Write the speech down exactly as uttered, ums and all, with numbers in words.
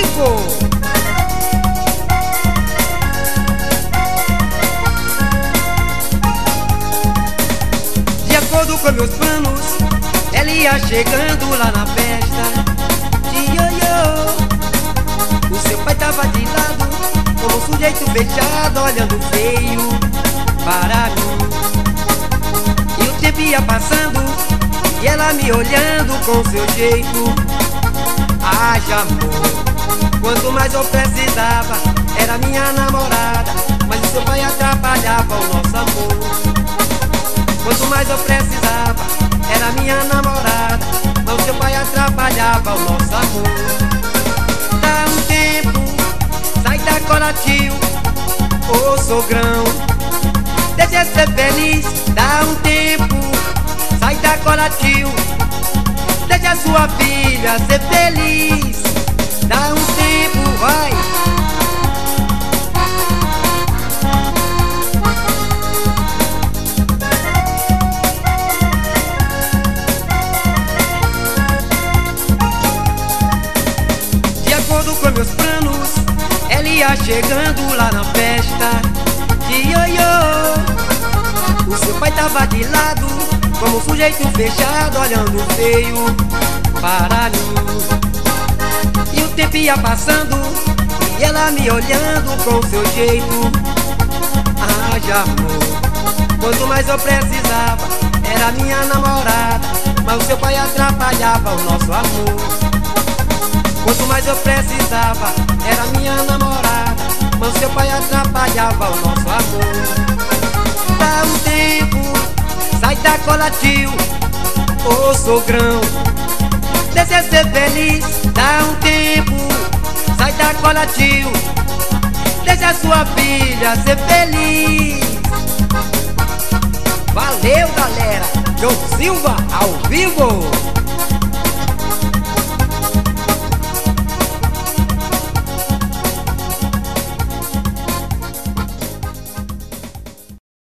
vivo. De acordo com meus planos, ela ia chegando lá na festa. Ioiô, o seu pai tava de lado, como um sujeito fechado, olhando feio para mim. E o tempo ia passando, e ela me olhando com seu jeito. Haja amor, quanto mais eu precisava, era minha namorada, mas o seu pai atrapalhava o nosso amor. Quanto mais eu precisava, era minha namorada, mas o seu pai atrapalhava o nosso amor. Dá um tempo, sai da cola, tio, ô sogrão, deixa ser feliz. Dá um tempo, sai da cola, tio, deixa sua filha ser feliz. Dá um tempo, vai. De acordo com meus planos, ela ia chegando lá na festa. Ioiô, o seu pai tava de lado, como um sujeito fechado, olhando feio para mim. E o tempo ia passando, e ela me olhando com seu jeito. Haja amor, quanto mais eu precisava, era minha namorada, mas o seu pai atrapalhava o nosso amor. Quanto mais eu precisava, era minha namorada, mas o seu pai atrapalhava o nosso amor. Dá um tempo, sai da cola, tio, ô sogrão, deixa ser feliz. Dá um tempo, sai da cola, tio, deixa sua filha ser feliz. Valeu, galera, João Silva ao vivo.